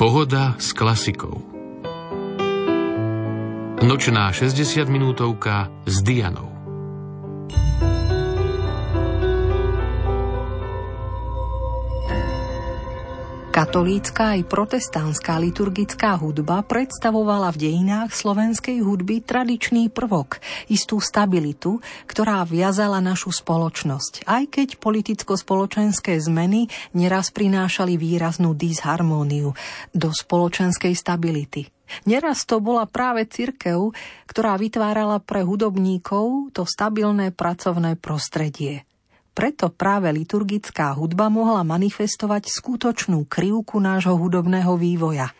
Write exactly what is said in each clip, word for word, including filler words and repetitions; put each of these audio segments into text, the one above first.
Pohoda s klasikou. Nočná šesťdesiatminútovka s Dianou. Katolícka aj protestánska liturgická hudba predstavovala v dejinách slovenskej hudby tradičný prvok, istú stabilitu, ktorá viazala našu spoločnosť, aj keď politicko-spoločenské zmeny neraz prinášali výraznú disharmóniu do spoločenskej stability. Neraz to bola práve cirkev, ktorá vytvárala pre hudobníkov to stabilné pracovné prostredie. Preto práve liturgická hudba mohla manifestovať skutočnú krivku nášho hudobného vývoja.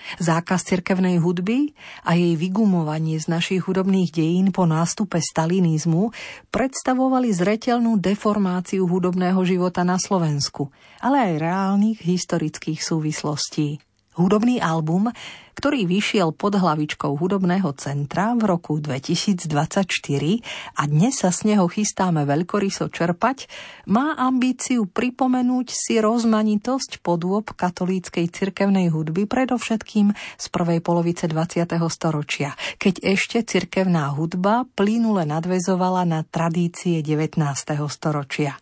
Zákaz cirkevnej hudby a jej vygumovanie z našich hudobných dejín po nástupe stalinizmu predstavovali zreteľnú deformáciu hudobného života na Slovensku, ale aj reálnych historických súvislostí. Hudobný album, ktorý vyšiel pod hlavičkou Hudobného centra v roku dvetisícdvadsaťštyri a dnes sa z neho chystáme veľkoryso čerpať, má ambíciu pripomenúť si rozmanitosť podôb katolíckej cirkevnej hudby, predovšetkým z prvej polovice dvadsiateho storočia, keď ešte cirkevná hudba plynule nadväzovala na tradície devätnásteho storočia.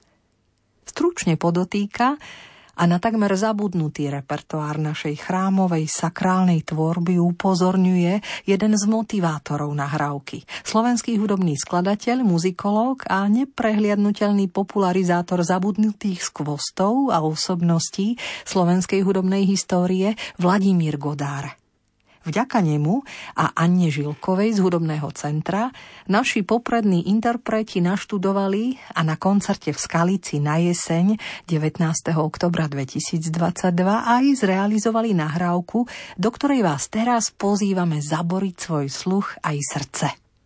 Stručne podotýka, a na takmer zabudnutý repertoár našej chrámovej sakrálnej tvorby upozorňuje jeden z motivátorov nahrávky. Slovenský hudobný skladateľ, muzikológ a neprehliadnutelný popularizátor zabudnutých skvostov a osobností slovenskej hudobnej histórie Vladimír Godár. Vďaka nemu a Anne Žilkovej z Hudobného centra naši poprední interpreti naštudovali a na koncerte v Skalici na jeseň devätnásteho októbra dvetisícdvadsaťdva aj zrealizovali nahrávku, do ktorej vás teraz pozývame zaboriť svoj sluch aj srdce.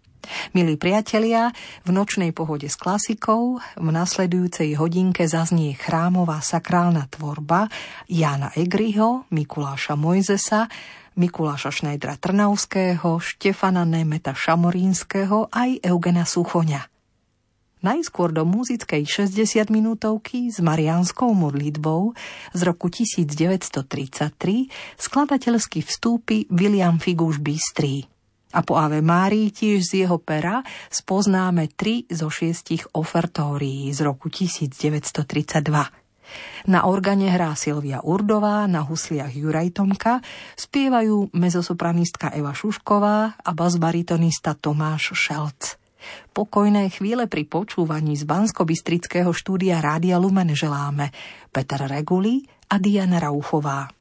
Milí priatelia, v nočnej pohode s klasikou v nasledujúcej hodinke zaznie chrámová sakrálna tvorba Jána Egriho, Mikuláša Mojzesa, Mikuláša Šnajdra Trnavského, Štefana Németa Šamorínskeho aj Eugena Suchoňa. Najskôr do muzickej šesťdesiatminútovky s mariánskou modlitbou z roku tisícdeväťstotridsaťtri skladateľsky vstúpi William Figuš Bystrý. A po Ave Márii tiež z jeho pera spoznáme tri zo šiestich ofertórií z roku tisícdeväťstotridsaťdva. Na organe hrá Silvia Urdová, na husliach Juraj Tomka, spievajú mezosopranistka Eva Šušková a basbaritonista Tomáš Šelc. Pokojné chvíle pri počúvaní z banskobystrického štúdia Rádia Lumen želáme Peter Reguli a Diana Rauchová.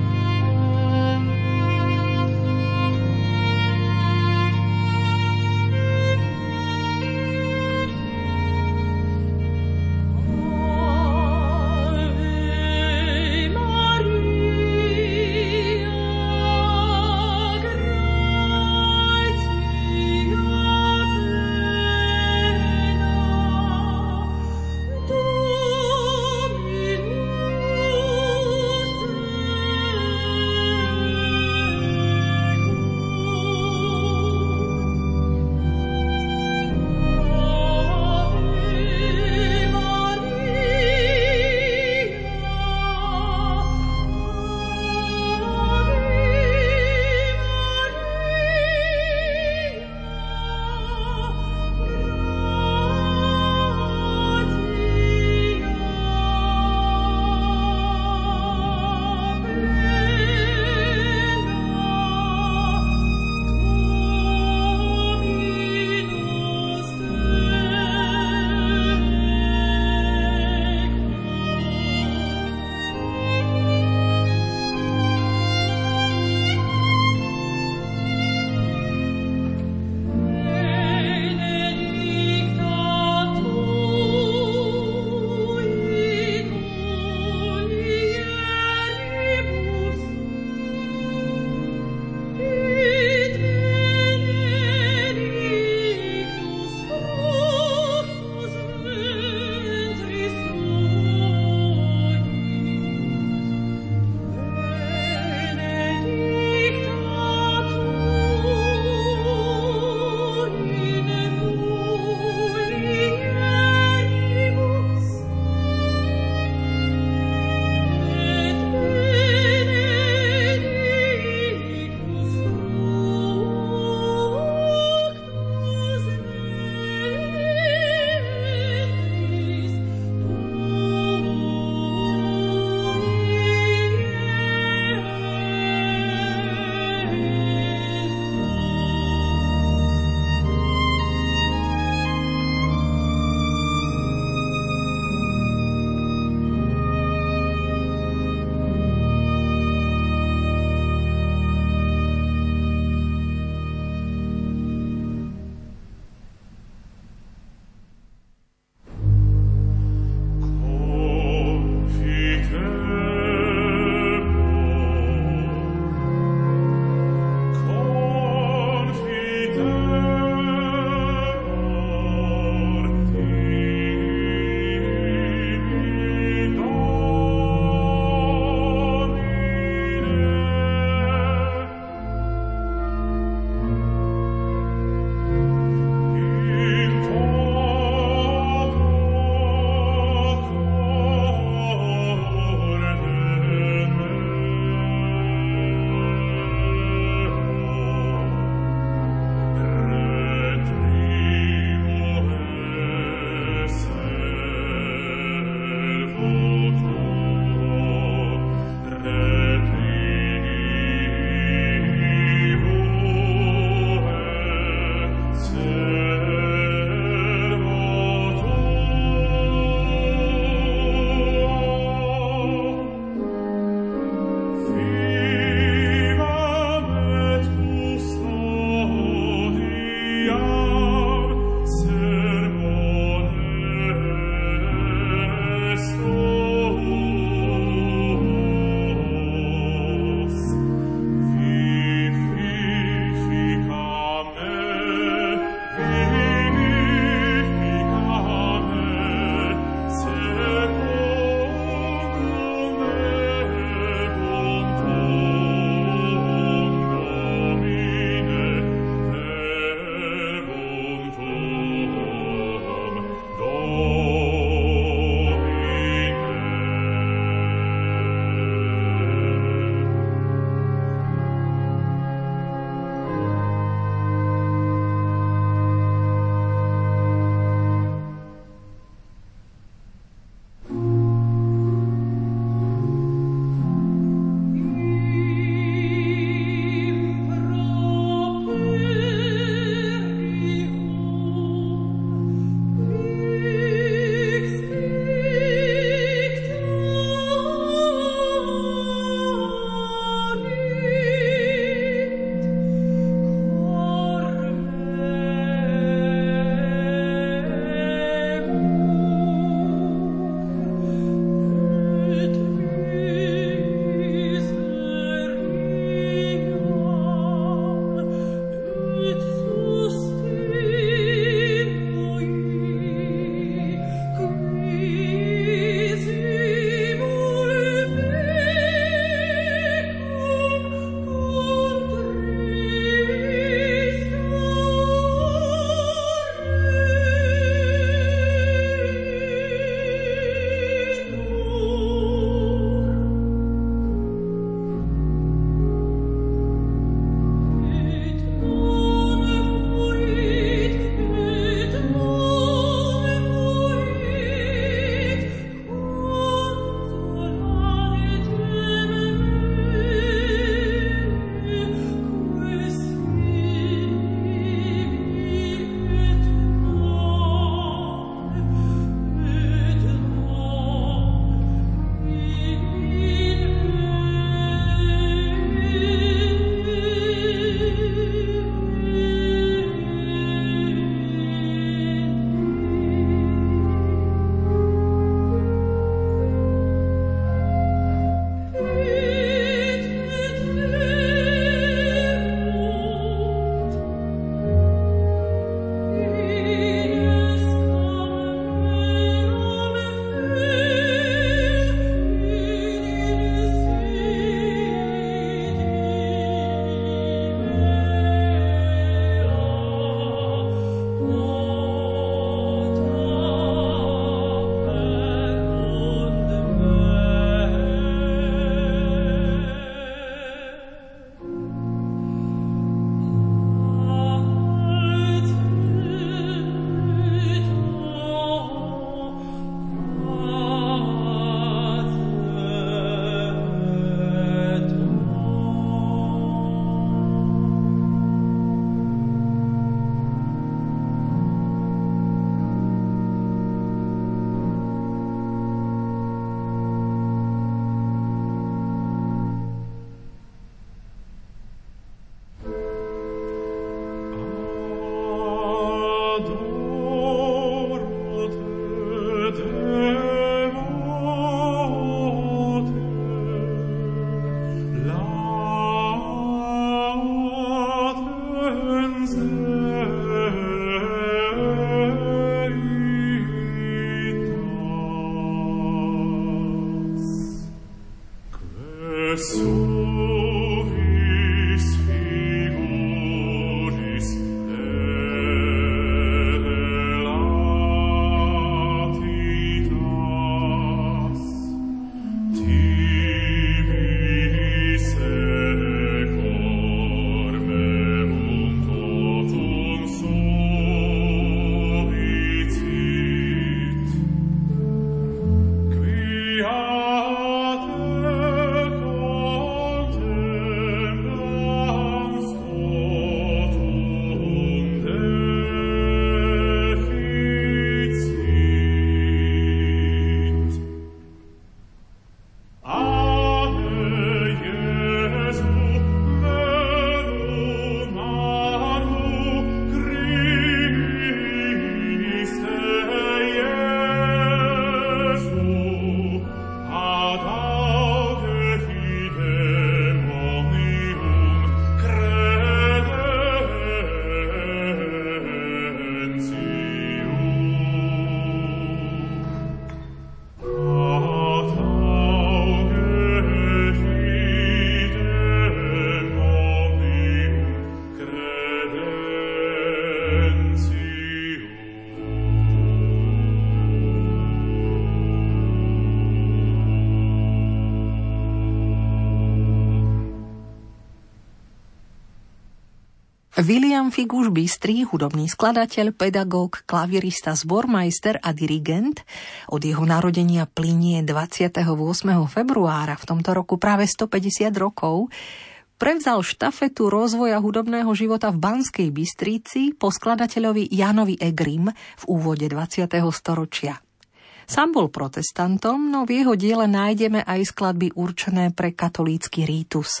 William Figuš Bystrý, hudobný skladateľ, pedagóg, klavirista, zbormajster a dirigent, od jeho narodenia plynie dvadsiateho ôsmeho februára v tomto roku práve stopäťdesiat rokov, prevzal štafetu rozvoja hudobného života v Banskej Bystrici po skladateľovi Jánovi Egrim v úvode dvadsiateho storočia. Sám bol protestantom, no v jeho diele nájdeme aj skladby určené pre katolícky rítus.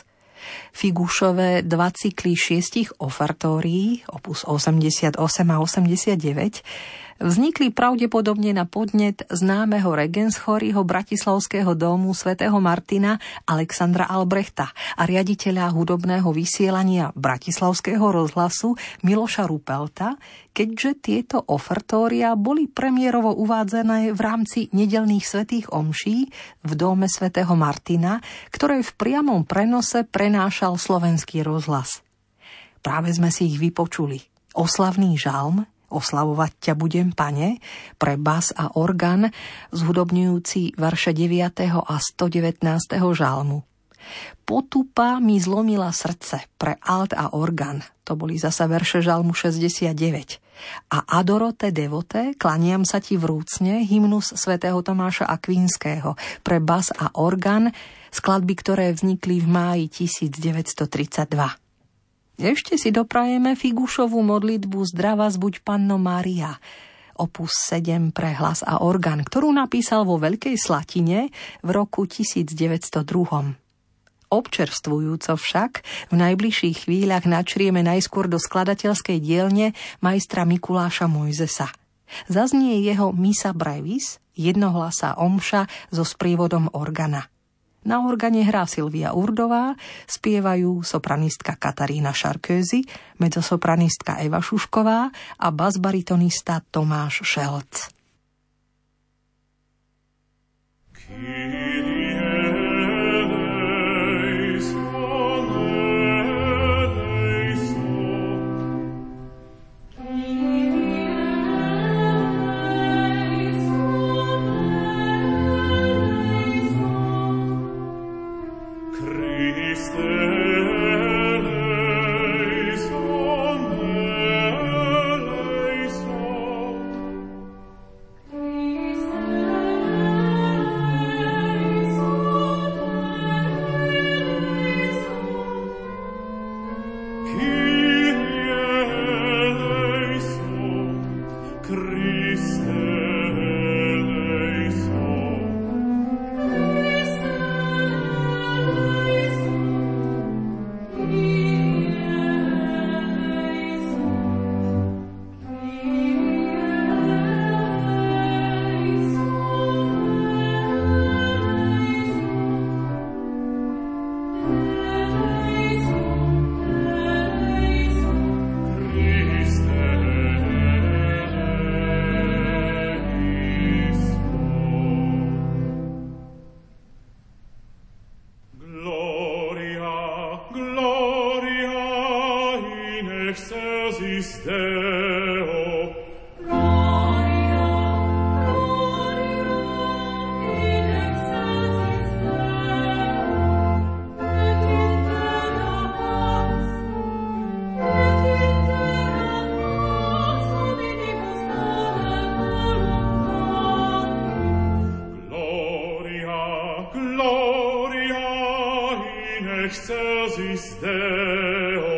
Figušové dva cykly šiestich ofertórií, opus osemdesiatosem a osemdesiatdeväť, vznikli pravdepodobne na podnet známeho regenschóriho bratislavského domu svätého Martina Alexandra Albrechta a riaditeľa hudobného vysielania bratislavského rozhlasu Miloša Rupelta, keďže tieto ofertória boli premiérovo uvádzané v rámci nedeľných svätých omší v dome svätého Martina, ktoré v priamom prenose prenášal slovenský rozhlas. Práve sme si ich vypočuli. Oslavný žalm Oslavovať ťa budem, Pane, pre bas a orgán, zhudobňujúci verše deviateho a stodevätnásteho žalmu. Potupa mi zlomila srdce pre alt a orgán, to boli zasa verše žalmu šesťdesiatdeväť. A Adorote devote, klaniam sa ti vrúcne, hymnus svätého Tomáša Akvinského pre bas a orgán, skladby, ktoré vznikli v máji tisícdeväťstotridsaťdva. Ešte si doprajeme Figušovú modlitbu Zdravás buď Panno Mária, opus sedem pre hlas a orgán, ktorú napísal vo Veľkej Slatine v roku tisícdeväťsto dva. Občerstvujúco však v najbližších chvíľach načrieme najskôr do skladateľskej dielne majstra Mikuláša Mojzesa. Zaznie jeho Missa brevis, jednohlasá omša so sprievodom organa. Na organe hrá Silvia Urdová, spievajú sopranistka Katarína Šarközy, mezzosopranistka Eva Šušková a basbaritonista Tomáš Šelc. excelsis Deo.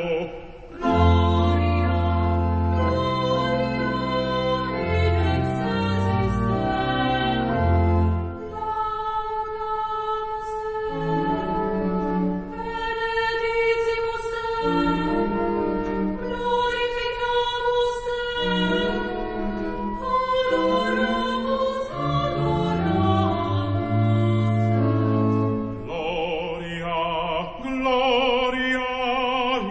Gloria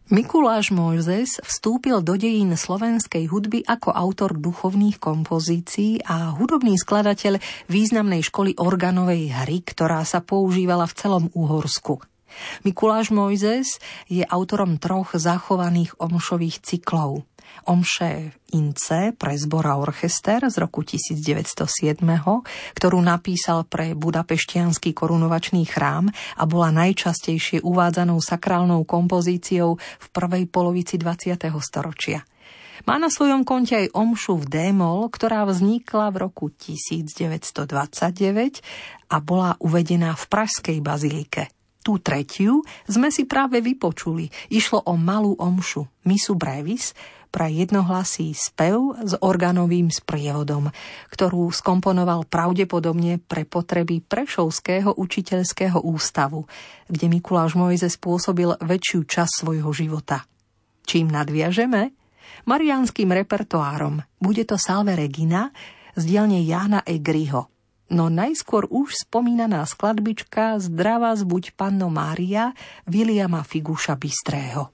Mikuláš Mojzes vstúpil do dejín slovenskej hudby ako autor duchovných kompozícií a hudobný skladateľ významnej školy organovej hry, ktorá sa používala v celom Uhorsku. Mikuláš Mojzes je autorom troch zachovaných omšových cyklov. Omše Ince pre zbor a orchester z roku devätnásťstosedem, ktorú napísal pre budapešťanský korunovačný chrám a bola najčastejšie uvádzanou sakrálnou kompozíciou v prvej polovici dvadsiateho storočia. Má na svojom konte aj omšu v D-moll, ktorá vznikla v roku devätnásťstodvadsaťdeväť a bola uvedená v pražskej bazilike. Tú tretiu sme si práve vypočuli. Išlo o malú omšu, Missu brevis, pre jednohlasý spev s organovým sprievodom, ktorú skomponoval pravdepodobne pre potreby Prešovského učiteľského ústavu, kde Mikuláš Mojzes pôsobil väčšiu časť svojho života. Čím nadviažeme? Mariánskym repertoárom. Bude to Salve Regina z dielne Jána Egriho. No najskôr už spomínaná skladbička Zdravá zbuď Panno Mária Viliama Figuša Bystrého.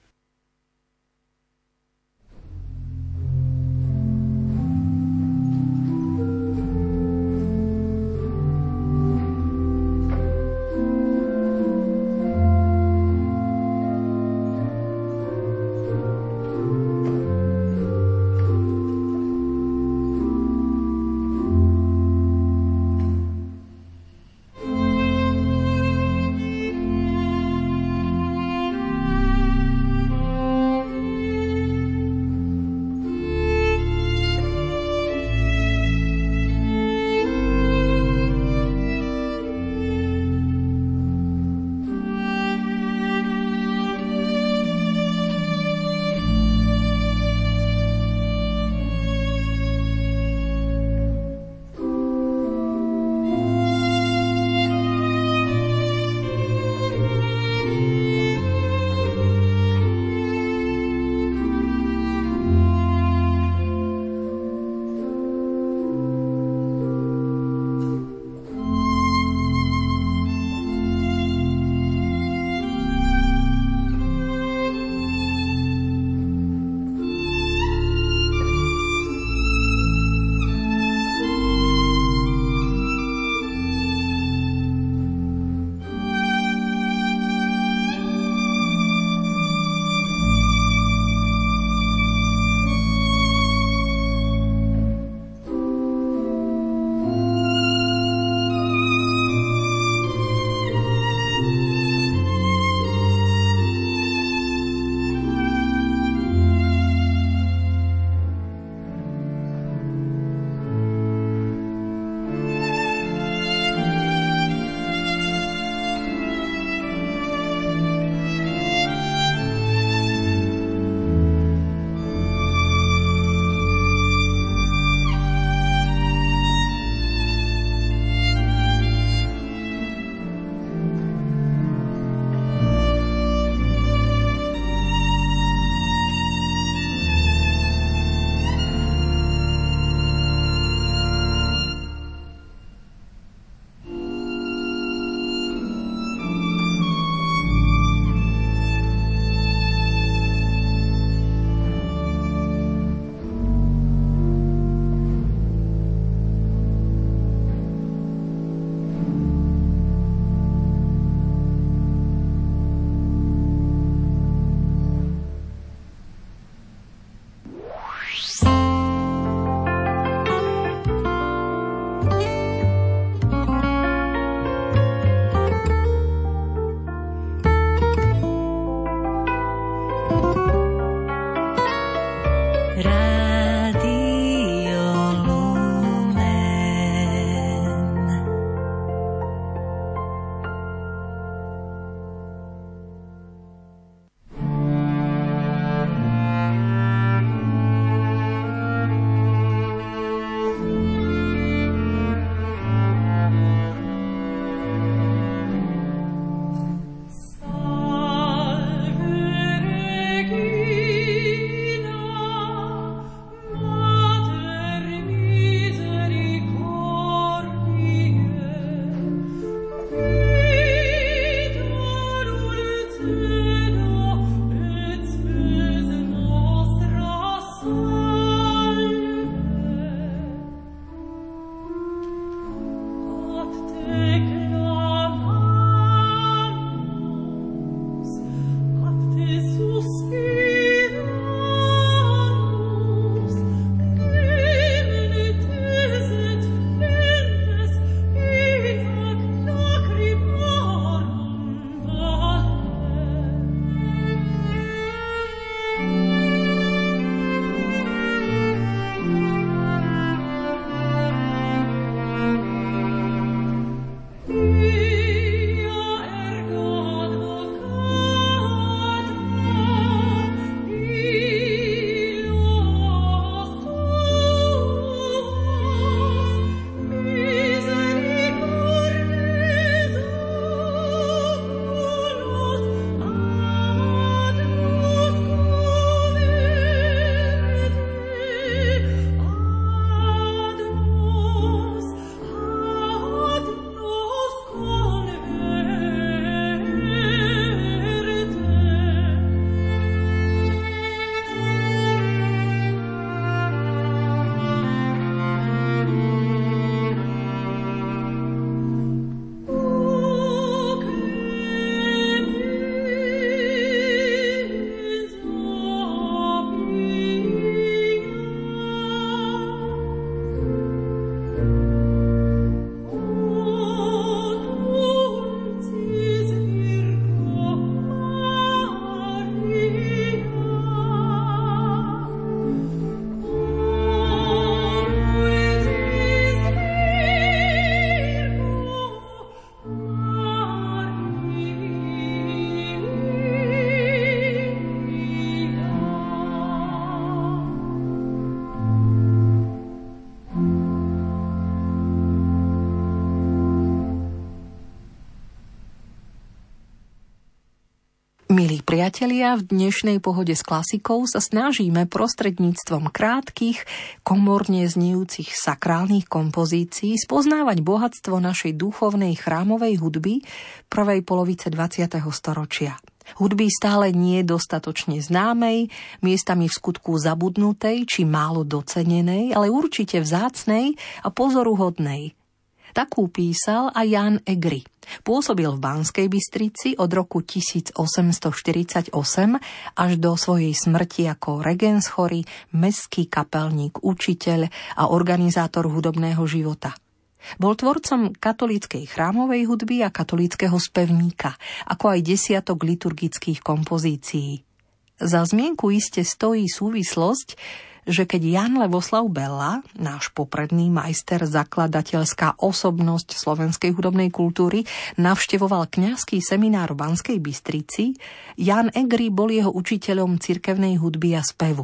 priatelia, v dnešnej Pohode s klasikou sa snažíme prostredníctvom krátkych, komorne znejúcich sakrálnych kompozícií spoznávať bohatstvo našej duchovnej chrámovej hudby prvej polovice dvadsiateho storočia. Hudby stále nie dostatočne známej, miestami v skutku zabudnutej či málo docenenej, ale určite vzácnej a pozoruhodnej. Takú písal aj Ján Egri. Pôsobil v Banskej Bystrici od roku tisícosemstoštyridsaťosem až do svojej smrti ako regens chory, mestský kapelník, učiteľ a organizátor hudobného života. Bol tvorcom katolíckej chrámovej hudby a katolíckeho spevníka, ako aj desiatok liturgických kompozícií. Za zmienku iste stojí súvislosť, že keď Jan Levoslav Bella, náš popredný majster, zakladateľská osobnosť slovenskej hudobnej kultúry, navštevoval kňazský seminár v Banskej Bystrici, Ján Egri bol jeho učiteľom cirkevnej hudby a spevu.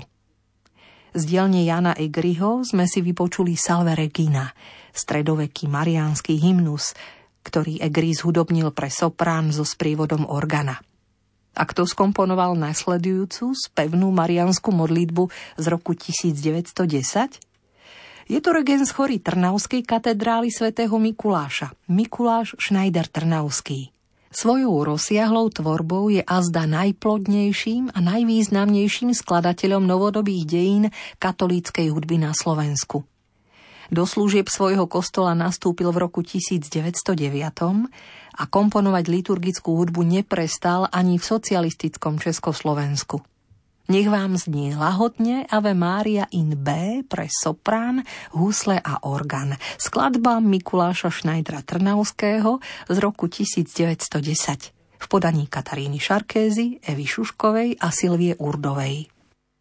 Z dielne Jana Egriho sme si vypočuli Salve Regina, stredoveký mariánsky hymnus, ktorý Egri zhudobnil pre soprán so sprievodom organa. A kto skomponoval nasledujúcu spevnú mariánsku modlitbu z roku tisícdeväťstodesať? Je to regens chory Trnavskej katedrály svätého Mikuláša, Mikuláš Schneider Trnavský. Svojou rozsiahlou tvorbou je azda najplodnejším a najvýznamnejším skladateľom novodobých dejín katolíckej hudby na Slovensku. Do služieb svojho kostola nastúpil v roku tisícdeväťstodeväť a komponovať liturgickú hudbu neprestal ani v socialistickom Československu. Nech vám znie lahodne Ave Mária in B pre soprán, husle a orgán. Skladba Mikuláša Schneidera Trnavského z roku tisícdeväťstodesať v podaní Kataríny Šarkézy, Evy Šuškovej a Silvie Urdovej.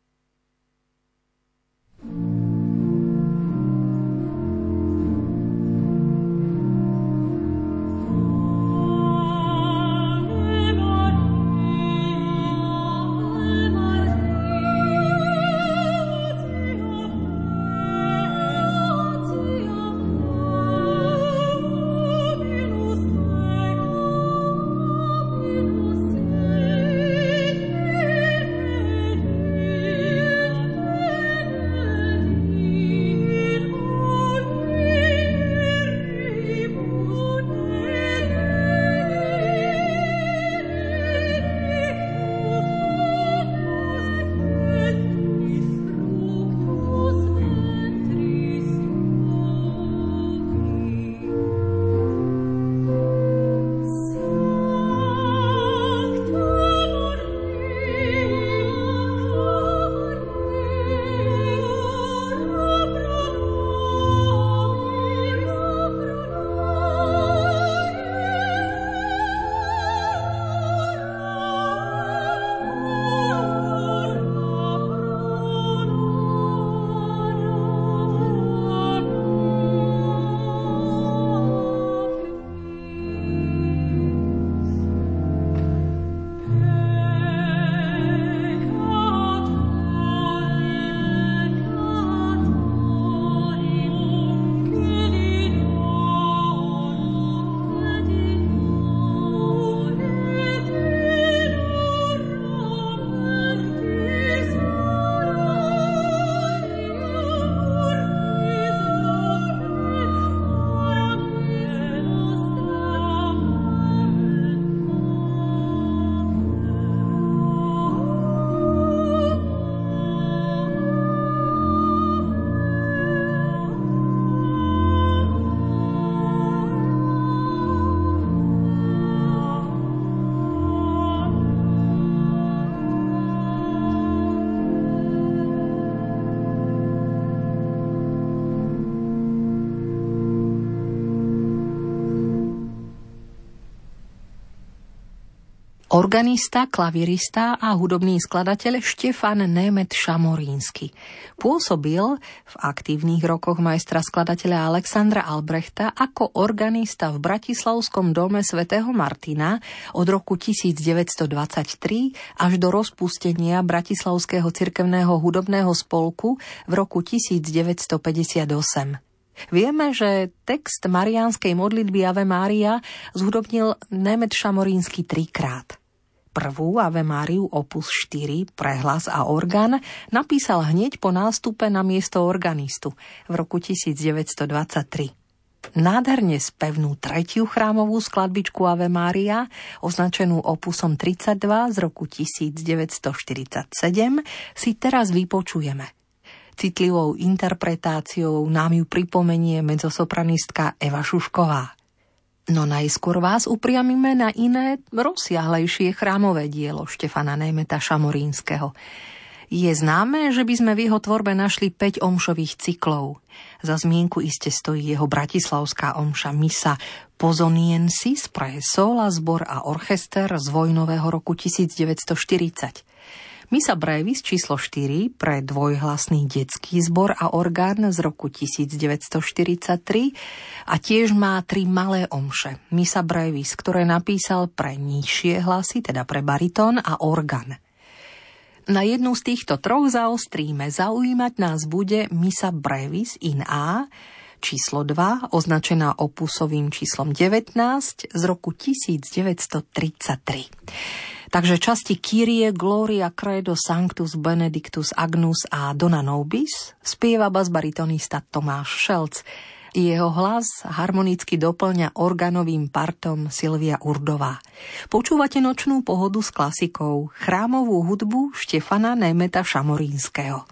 Organista, klavirista a hudobný skladateľ Štefan Német Šamorínsky. Pôsobil v aktívnych rokoch majstra skladateľa Alexandra Albrechta ako organista v Bratislavskom dome svätého Martina od roku tisícdeväťstodvadsaťtri až do rozpustenia Bratislavského cirkevného hudobného spolku v roku tisícdeväťstopäťdesiatosem. Vieme, že text mariánskej modlitby Ave Mária zhudobnil Német Šamorínsky trikrát. Prvú Ave Máriu opus štyri pre hlas a orgán napísal hneď po nástupe na miesto organistu v roku devätnásťstodvadsaťtri. Nádherne spevnú tretiu chrámovú skladbičku Ave Mária, označenú opusom tridsaťdva z roku devätnásťštyridsaťsedem, si teraz vypočujeme. Citlivou interpretáciou nám ju pripomenie mezzosopranistka Eva Šušková. No najskôr vás upriamime na iné, rozsiahlejšie chrámové dielo Štefana Németa Šamorínskeho. Je známe, že by sme v jeho tvorbe našli päť omšových cyklov. Za zmienku iste stojí jeho bratislavská omša misa Pozoniensis pre sola, zbor a orchester z vojnového roku devätnásťštyridsať. Misa brevis číslo štyri pre dvojhlasný detský zbor a orgán z roku devätnásťštyridsaťtri a tiež má tri malé omše. Misa brevis, ktoré napísal pre nižšie hlasy, teda pre baritón a orgán. Na jednu z týchto troch zaostríme. Zaujímať nás bude Misa brevis in A číslo dva, označená opusovým číslom devätnásť z roku devätnásťtridsaťtri. Takže časti Kyrie, Gloria, Credo, Sanctus, Benedictus, Agnus a Dona Nobis spieva basbaritonista Tomáš Šelc. Jeho hlas harmonicky doplňa organovým partom Silvia Urdová. Počúvate Nočnú pohodu s klasikou, chrámovú hudbu Štefana Németa Šamorínskeho.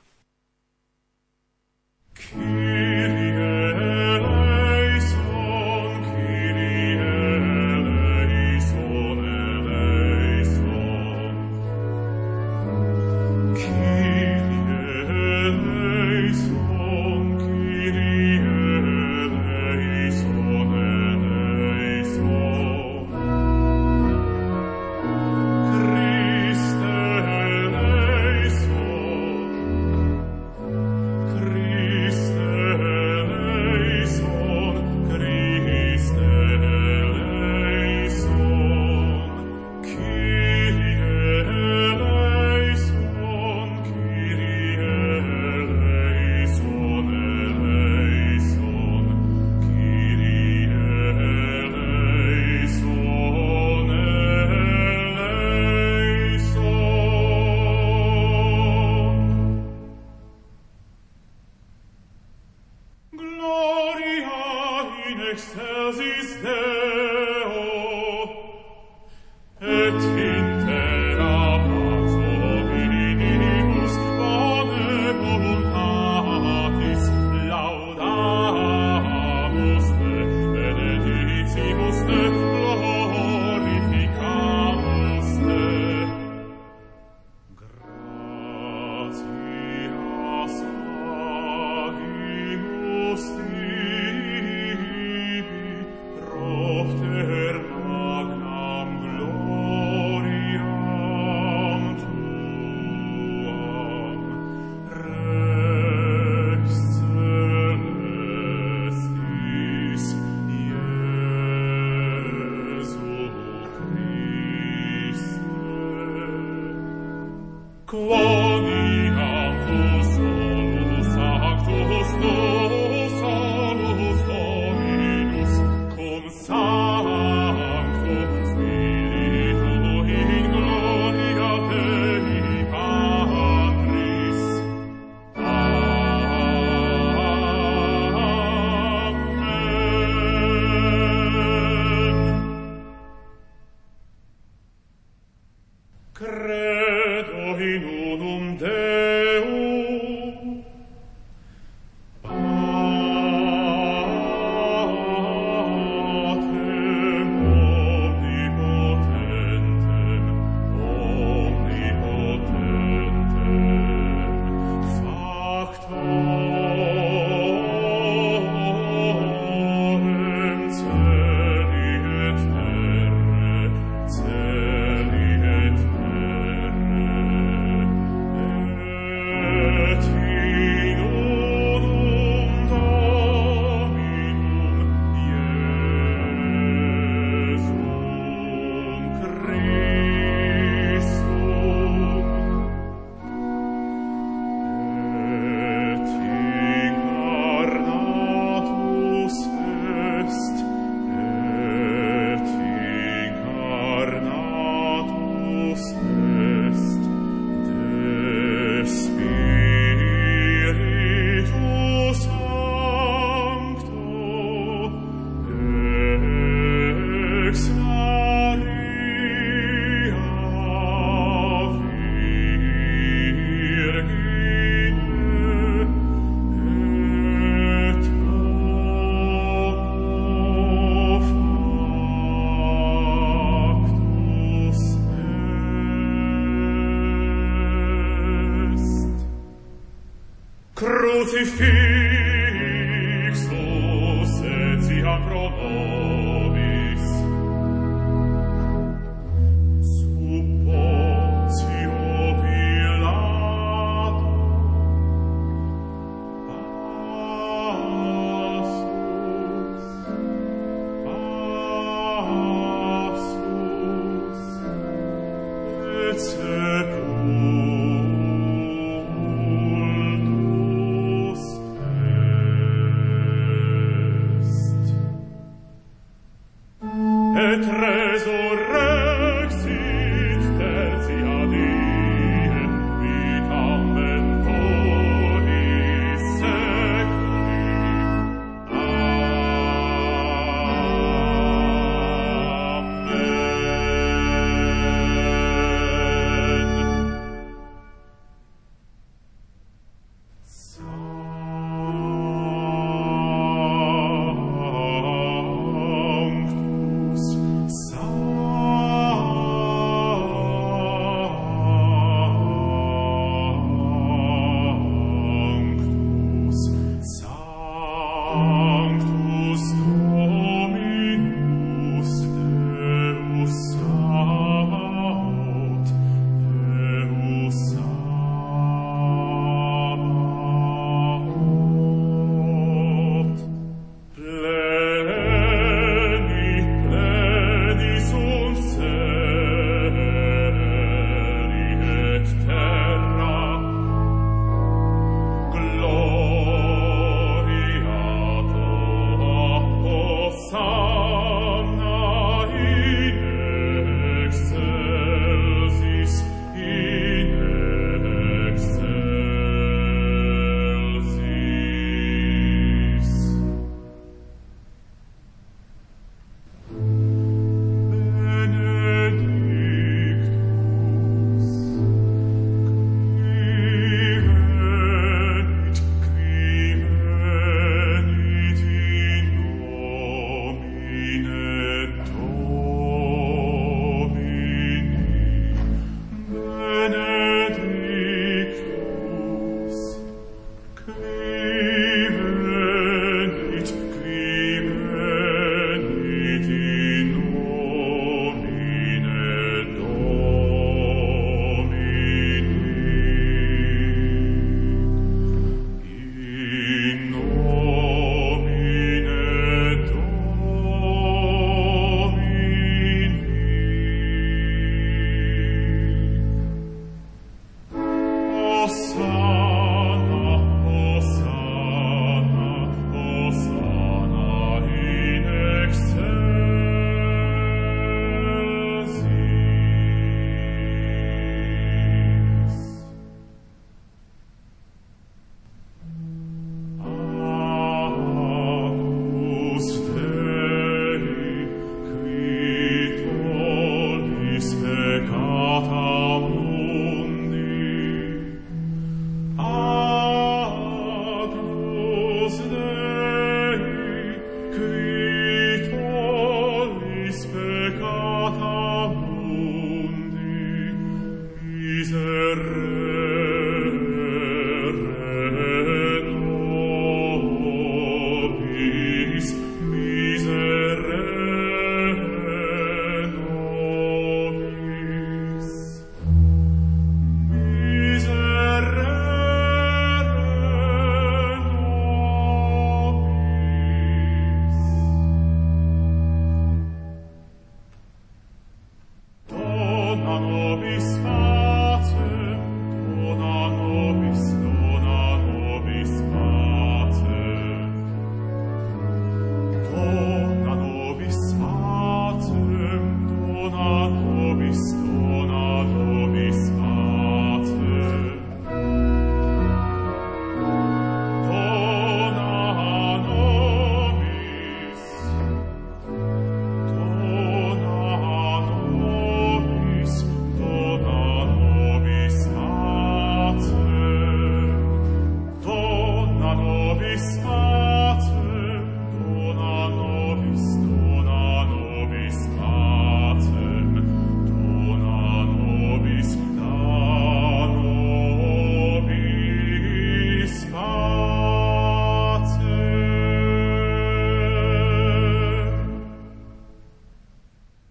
Pro Crucifixus etiam pro nobis. Suppotio Pilato. Asus. Asus. Et sepultus est.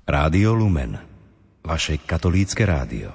Rádio Lumen, vaše katolícke rádio.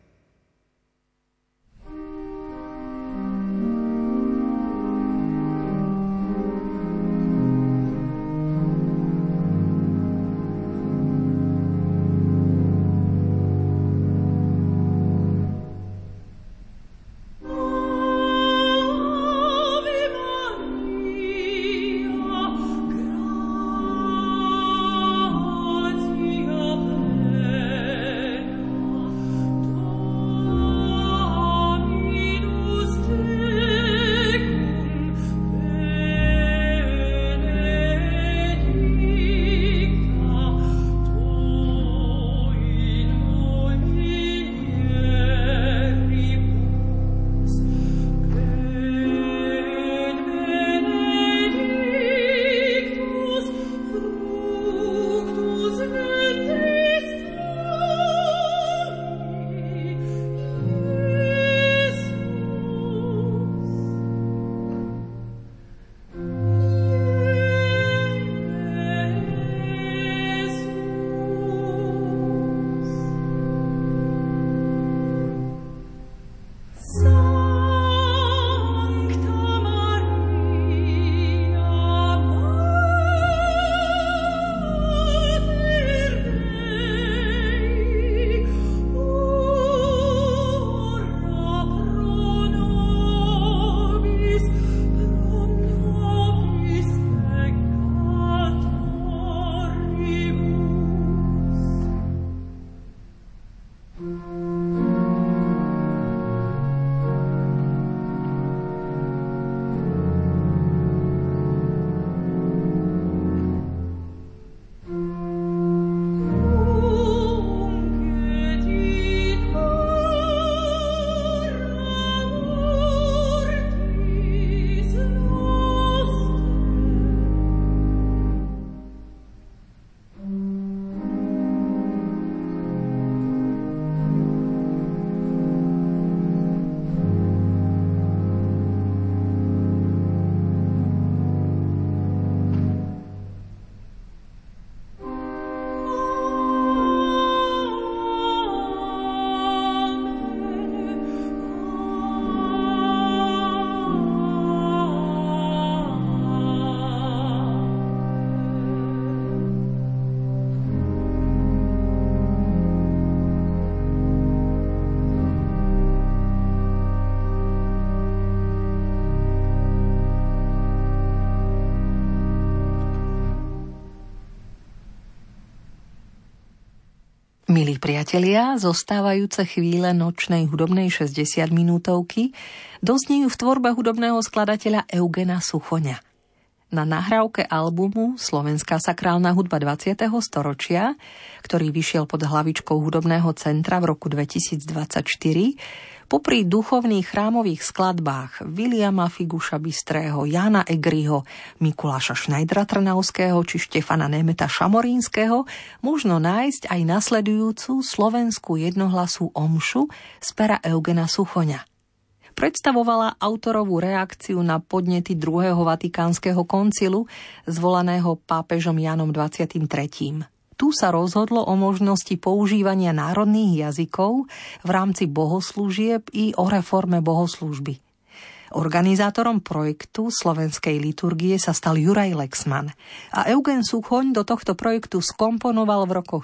Milí priatelia, zostávajúce chvíle nočnej hudobnej šesťdesiatminútovky doznejú v tvorbe hudobného skladateľa Eugena Suchoňa. Na nahrávke albumu Slovenská sakrálna hudba dvadsiateho storočia, ktorý vyšiel pod hlavičkou Hudobného centra v roku dvetisícdvadsaťštyri, popri duchovných chrámových skladbách Viliama Figuša Bystrého, Jána Egriho, Mikuláša Šnajdra Trnavského či Štefana Nemeta Šamorínskeho možno nájsť aj nasledujúcu slovenskú jednohlasú omšu z pera Eugena Suchoňa. Predstavovala autorovú reakciu na podnety druhého Vatikánskeho koncilu, zvolaného pápežom Jánom dvadsiatym tretím. Tu sa rozhodlo o možnosti používania národných jazykov v rámci bohoslúžieb i o reforme bohoslúžby. Organizátorom projektu slovenskej liturgie sa stal Juraj Lexman a Eugen Suchoň do tohto projektu skomponoval v rokoch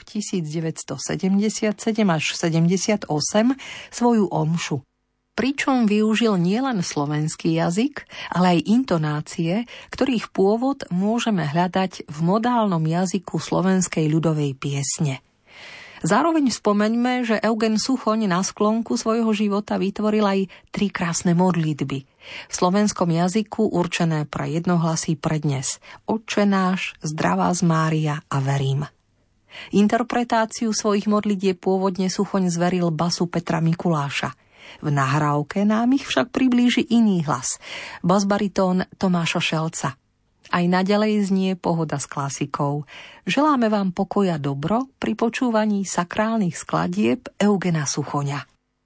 tisícdeväťstosedemdesiatsedem až sedemdesiatosem svoju omšu. Pričom využil nielen slovenský jazyk, ale aj intonácie, ktorých pôvod môžeme hľadať v modálnom jazyku slovenskej ľudovej piesne. Zároveň spomeňme, že Eugen Suchoň na sklonku svojho života vytvoril aj tri krásne modlitby. V slovenskom jazyku určené pre jednohlasý prednes: Otče náš, zdravá z Mária a verím. Interpretáciu svojich modlitieb pôvodne Suchoň zveril basu Petra Mikuláša. V nahrávke nám ich však priblíži iný hlas, basbaritón Tomáša Šelca. Aj naďalej znie Pohoda s klasikou. Želáme vám pokoj a dobro pri počúvaní sakrálnych skladieb Eugena Suchoňa.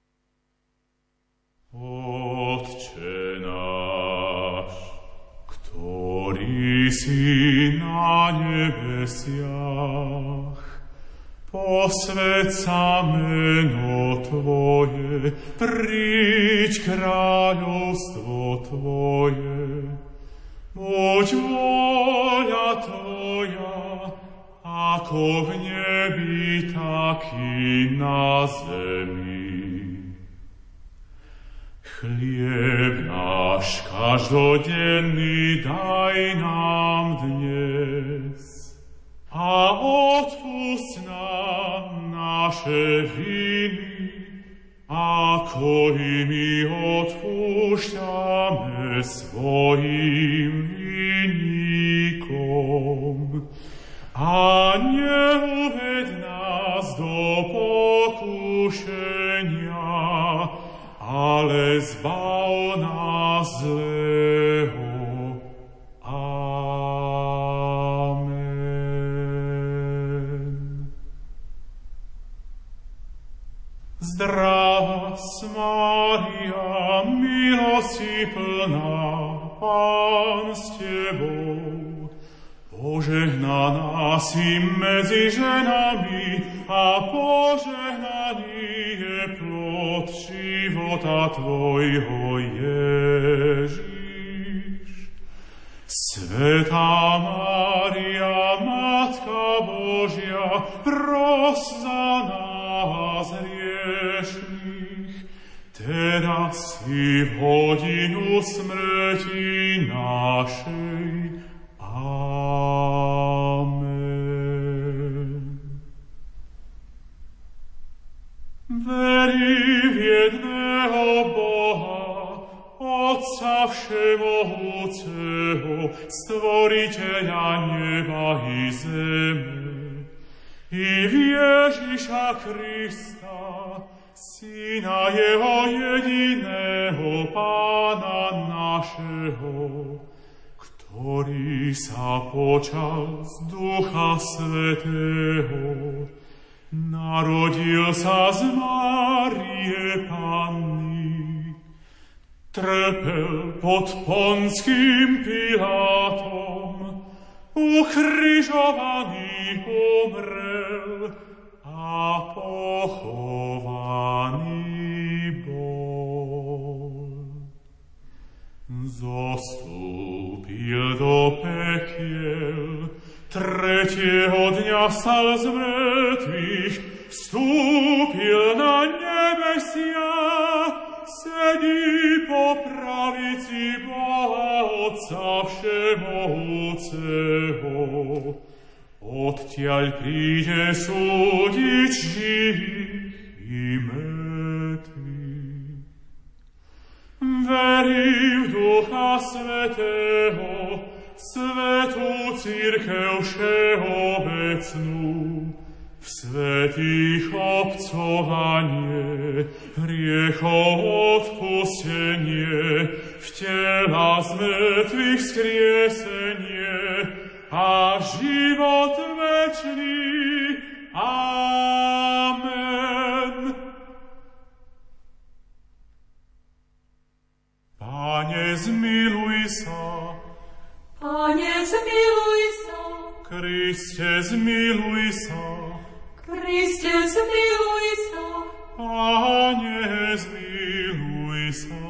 Otče náš, ktorý si na nebesiach, posvedca meno Tvoje, príď kráľovstvo Tvoje. Buď vôľa Tvoja, ako v nebi, tak i na zemi. Chlieb náš každodenný daj nám dnes a odpusť nám naše viny, ako i my odpúšťame svojim vinníkom. A neuveď nás do pokušenia, ale zbav nás zlého. Amen. Zdravá Mária, milosti plná, Pán s Tebou, požehnaná si medzi ženami a požehnaný je plod života Tvojho, Ježiš. Svätá Mária, Matka Božia, pros za nás hriešnych, teraz i v hodinu smrti našej. Amen. Verím v jedného Boha, Otca všemohúceho, stvoriteľa neba i zeme, i v Ježiša Krista, Syna Jeho jediného, Pána našeho, ktorý sa počal z Ducha Svätého, narodil sa z Márie Panny, trpel pod Ponským Pilátom, ukrižovaný umrel a pochovaný bol. Zostúpil do pekiel, tretieho dňa stal z mŕtvych, vstúpil na nebesia, sedí po pravici Boha Otca všemohúceho. Odtiaľ príde súdiť živých i mŕtvych. Verím v Ducha Svätého, Svätú cirkev všeobecnú, v svätých obcovanie, hriechov odpustenie, v tela z mŕtvych skriesenie a život večný. Amen. Pane, zmiluj sa. Pane, zmiluj sa. Kriste, zmiluj sa. Kriste, zmiluj sa. Pane, zmiluj sa.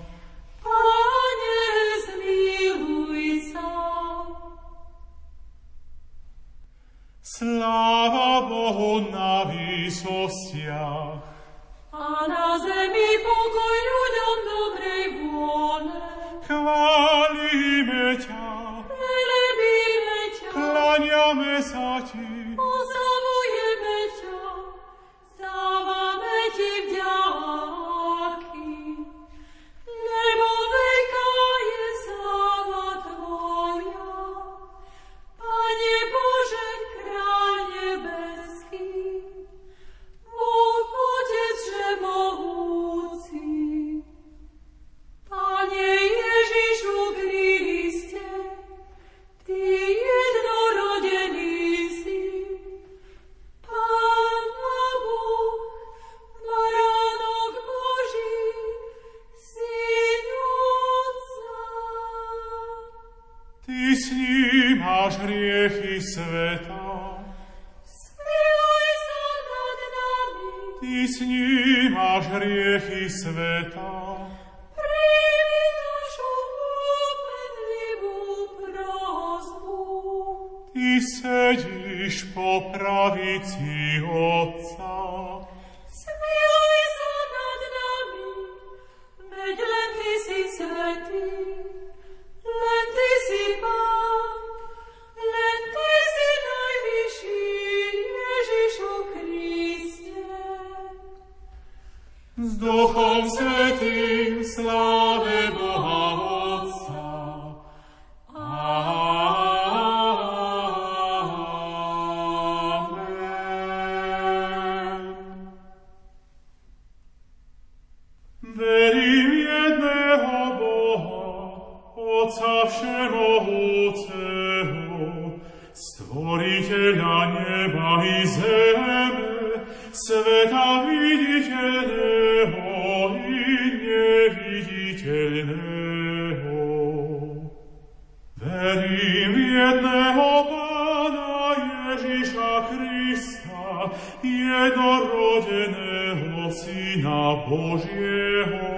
Pane, zmiluj sa. Sláva Bohu na výsostiach a na zemi pokoj ľuďom dobrej vôle. Chválime ťa, velebíme ťa, kláňame sa ti, oslavujeme ťa, vzdávame ti vďaky, lebo veľká je sláva tvoja. Pane Bože, kráľ nebeský, Boh Otec všemohúci, Pane Ježišu Kriste, Ty jednorodený si, Pán Boh, Baránok Boží, Syn Otca. ty snímaš hriechy sveta. Smiluj sa Ty snímaš hriechy sveta. Príjmi našu úpenlivú prosbu. Ty sedíš po pravici Otca. Smiluj sa nad nami, veď len Ty si svätý, len Ty si Pán, len Ty si najvyšší, Ježišu Kriste. S Duchom Svätým sláve Boha Otca. Verím jedného Boha, Otca všemohúceho, stvoriteľa neba i zeme, sveta viditeľného i neviditeľného. Verím v jedného Pána Ježiša Krista, jednorodeného Syna Božieho,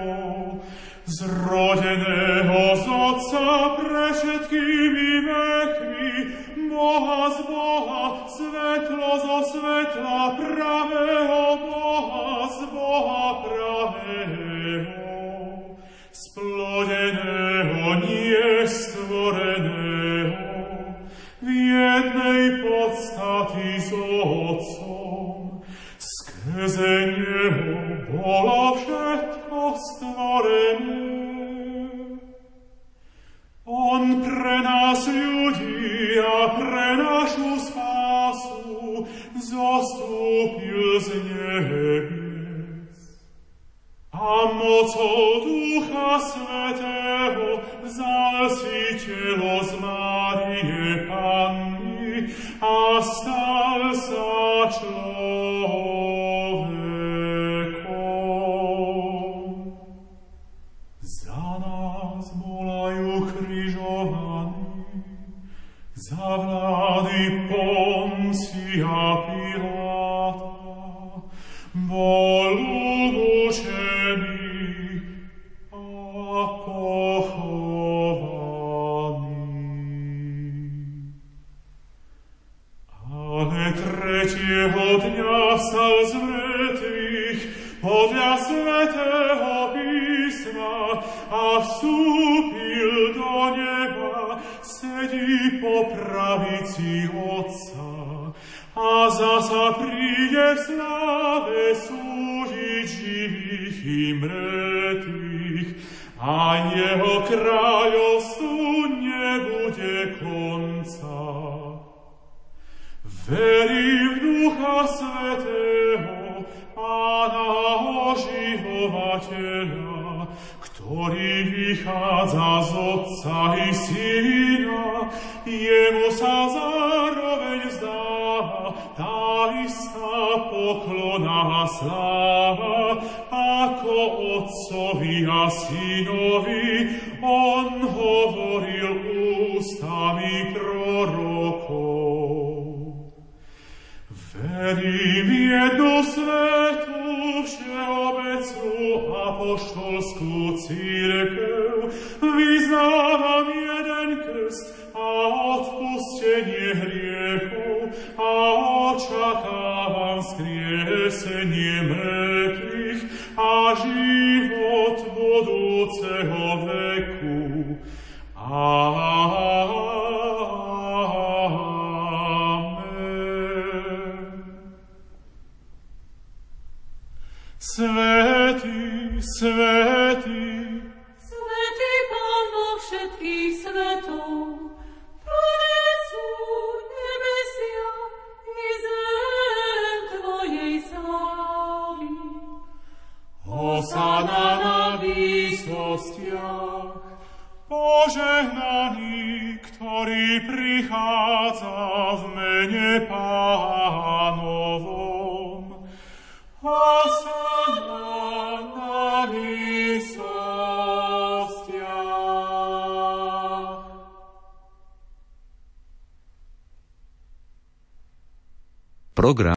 zrodeného z Otca pre všetkými vekmi, Boha z Boha, svetlo zo svetla, pravého Boha z Boha pravého, splodeného, nestvoreného, v jednej podstaty s Otcom. Skrze neho bolo všetko stvorené. On pre nás ľudí a pre našu spásu zostúpil z nebies. A mocou Ducha Svätého vzal si telo z Márie Panny a stal sa človekom. Za nás bol aj ukrižovaný, za vlády Poncia Piláta, bol umučený a pochovaný. Ale tretieho dňa vstal z mŕtvych podľa svätého písma a vstúpil do neba, sedí po pravici Otca a zasa príde v sláve súdiť živých i mŕtvych a jeho kráľovstvu nebude konca. Verím v Ducha Svätého, Pána oživovateľa, ktorý vychádza z Otca i Syna, jemu sa zároveň vzdáva tá istá poklona a sláva, ako Otcovi a Synovi on hovoril ústami prorokov. Verím v jednu svätú, všeobecnú apoštolskú cirkev, vyznávam jeden krst a odpustenie hriechov a očakávam vzkriesenie mŕtvych a život budúceho veku. Amen. Svätý, svätý, Svätý Pán Boh všetkých svetov, plné sú nebesia i zem Tvojej slávy. Hosana na výsostiach, požehnaný, ktorý prichádza v mene Pánovom. Hosana na výsostiach. Program